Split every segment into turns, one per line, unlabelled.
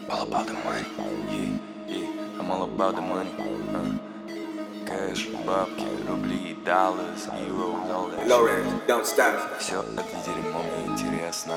All about the money, I'm all about the money. Кэш, бабки, рубли, dollars, euros, all that.
Lauren, don't stop.
Все это дерьмо мне интересно.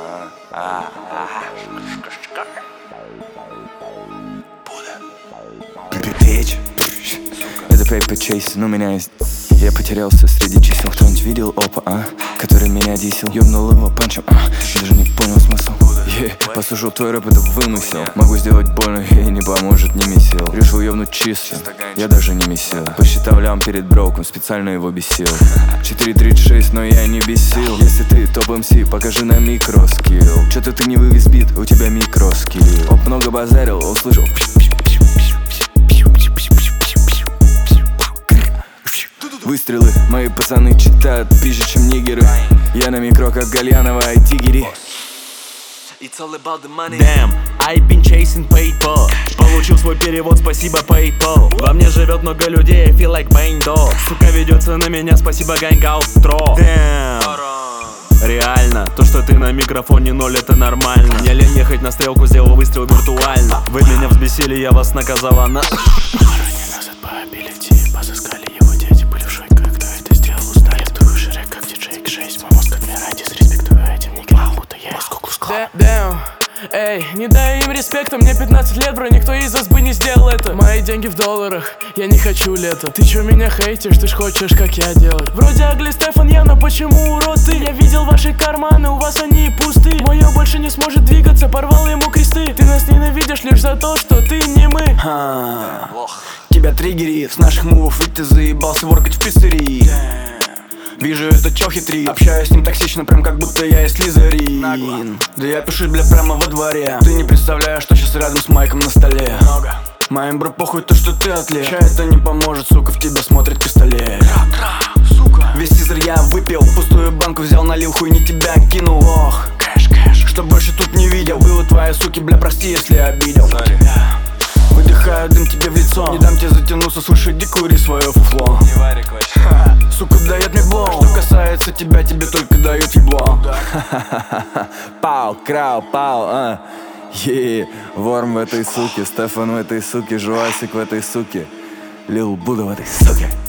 Печь. Это paper chase, но меня есть. Я потерялся среди чисел. Кто-нибудь видел опа, который меня дисел? Ёбнул его панчем, даже не понял смысл. Послушал твой рэп, это вымысел. Могу сделать больно, и не поможет ни месил. Решил ёбнуть чисто, я даже не месил. Посчитал лям перед броком, специально его бесил. 4.36, но я не бесил. Если ты топ МС, покажи на микроскилл. Чё-то ты не вывез бит, у тебя микроскилл. Оп, много базарил, услышал. Выстрелы, мои пацаны читают пизже, чем нигеры. Я на микро, как Гальянова и Тигери.
It's all about the money. Damn, I've been chasing paper. Получил свой перевод, спасибо PayPal. Во мне живет много людей, I feel like Бэйндо. Сука ведется на меня, спасибо Гангаутро. Damn. Реально, то, что ты на микрофоне ноль, это нормально. Не лень ехать на стрелку, сделал выстрел виртуально. Вы меня взбесили, я вас наказала на...
Назад по абилити, позыскали его дети, были в шоке, кто это сделал, узнали. Тую Шрек, как диджей К6, мой мозг как Мирадис, респектую этим нигерам, будто я из Куклус-Клана.
Damn. Эй, не дай им респекта, мне 15 лет, бро, никто из вас бы не сделал это. Мои деньги в долларах, я не хочу лето. Ты чё меня хейтишь, ты ж хочешь, как я делать. Вроде Агли Стефан, но почему урод ты? Я видел ваши карманы, у вас они пусты. Моё больше не сможет двигаться, порвал ему кресты. Ты нас ненавидишь лишь за то, что ты не мы.
Тебя триггерит, с наших мувов ведь ты заебался воркать в пиццерии. Вижу, это чё хитрит. Общаюсь с ним токсично, прям как будто я и Слизерин. Да я пишу, бля, прямо во дворе. Ты не представляешь, что сейчас рядом с майком на столе. Моим бро похуй то, что ты атлет. Ща это не поможет, сука, в тебя смотрит пистолет. Весь тизер я выпил, пустую банку взял, налил, хуй не тебя кинул. Ох, кэш, что больше тут не видел. Было твои суки, бля, прости, если обидел. Выдыхаю дым тебе в лицо. Не дам тебе затянуться, слушай, декури свое фуфло.
Не варик вообще.
Сука дает мне блоу. Что касается тебя, тебе только дают ебло.
Пау, крау, пау, Ворм в этой суке, Стефан в этой суке, Жуасик в этой суке, Лил Буда в этой суке.